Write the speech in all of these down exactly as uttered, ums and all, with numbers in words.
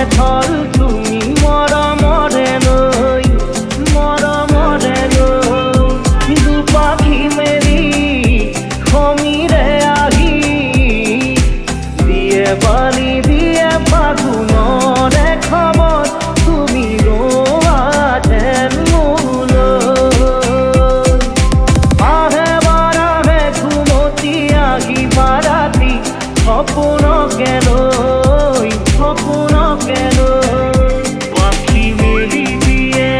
হল তুমি মরমরে নই মরমরে নই দু পাখি মেরি খমিরে আহি দিয়ে বালি দিয়ে ফাগুনরে খবর তুমি রোয়াছেন মূল আহে বারাহে ঘুমতি আহি বারাতি স্বপ্ন কেন স্বপ্ন কেন পাখি মেলি দিয়ে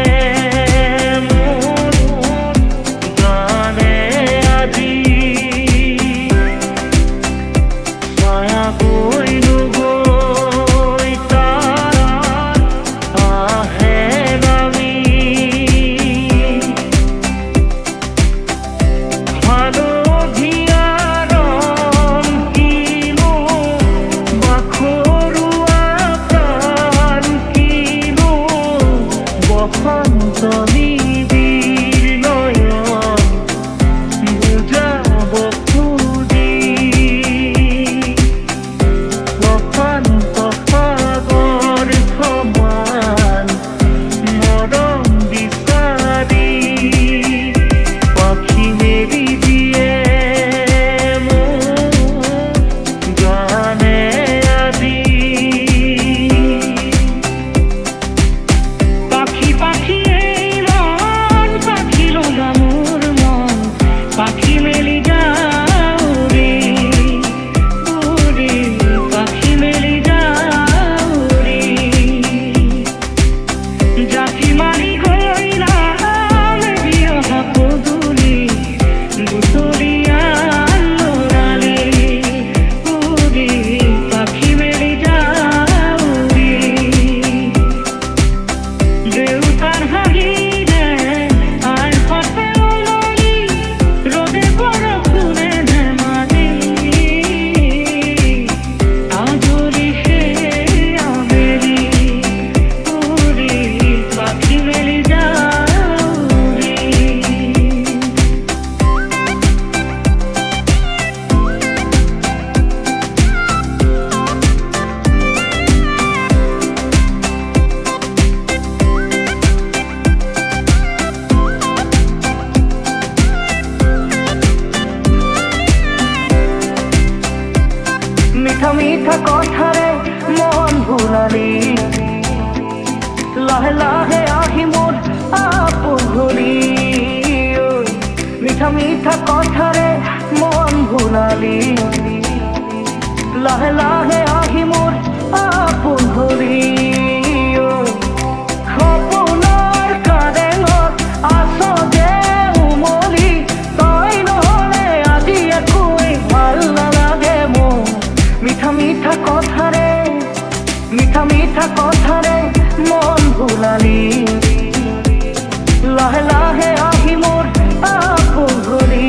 গানে আজি ছায়া কইল গই তার আহে নামি ভালো ধিয়ারম কিলো বাখরুয়া প্রাণ কিলো বসন্ত নিবিড় নয়ন বুঝাব খুঁজি বসন্ত সাগর সমান মরম বিচারি পাখি মেলি দিয়ে গানে আজি পাখি পাখি এই মন পাখি লগা মোর মন পাখি মেলি যাও রে উড়ি পাখি মেলি যাও রে জাতি মারি গইলাম বিয়াহ পদুলি গুতরিয়া লোরালে উড়ি পাখি মেলি যাও রে দেউতার হাহিরে আর ফতে ওললি রোদে বরফুনে ধেমালি আজরি সে আবেলি উড়ি পাখি মেলি যাও রে মিঠা মিঠা কথারে মন ভুলালি লাহে লাহে আহি মোর আপন ঘরি মিঠা মিঠা কথারে মন ভুলালি লাহে লাহে আহি মোর আপন ঘরি সপোনৰ কাৰেঙত আছ যে উমলি তই নহলে আজি একোৱেই ভাল নালাগে মোৰ মিঠা মিঠা কথারে মিঠা মিঠা কথারে মন ভুলালি লাহে লাহে আহি মোর আপন ঘরি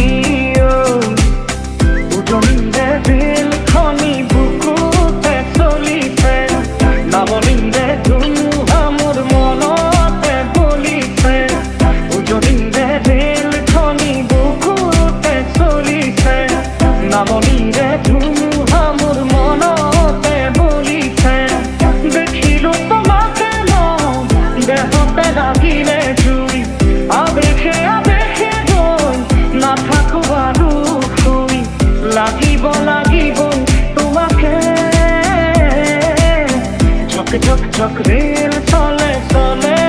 উজনিন্দে দিল খনি বুকুতে চলিছে নামনিন্দে ধুমুহা মোর মনতে বলিছে উজনিন্দে দিল খনি বুকুতে চলিছে নামনিন্দে ধুমুহা মোর মনতে বলিছে দেখিলো তোমাকে মন দেহতে লাগিলে জুই আবেশে আবেশে গৈ নাথাকো আৰু শুই লাগিব লাগিব তোমাকে ঝক ঝক ঝক রেল চলে চলে